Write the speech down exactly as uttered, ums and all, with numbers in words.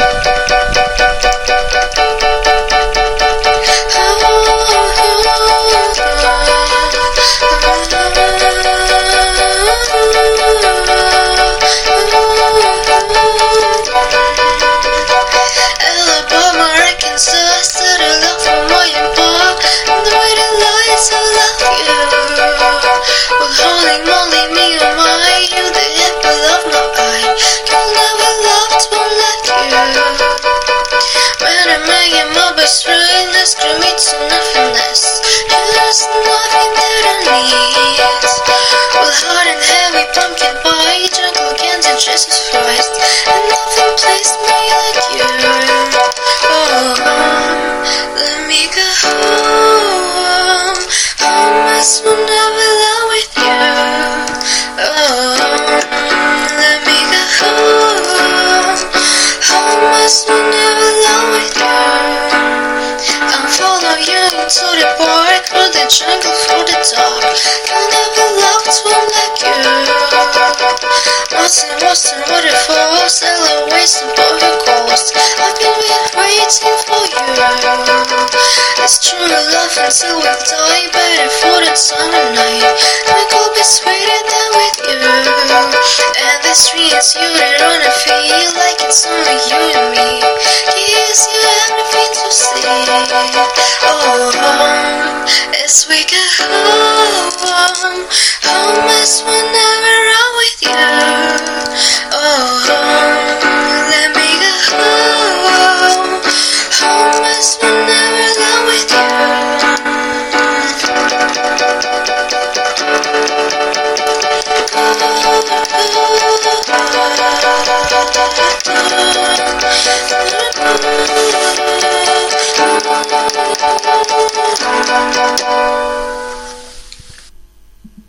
To nothingness, there's nothing that I need. With hot and heavy pumpkin pie, jungle candy, Jesus Christ, and nothing placed me like you. Oh, let me go home. Home is when I belong with you. Oh, let me go home. Home is when I belong with you. Follow you to the park, through the jungle, through the dark. I never loved one like you. Mountain, mountain, waterfalls, elevates and boy coast. I've been waiting for you. It's true love until we die, better for the summer night. My could be sweeter than with you. And the streets you that wanna feel like it's only you and me. Gives you everything to see. Oh, home, as we go home, home is when I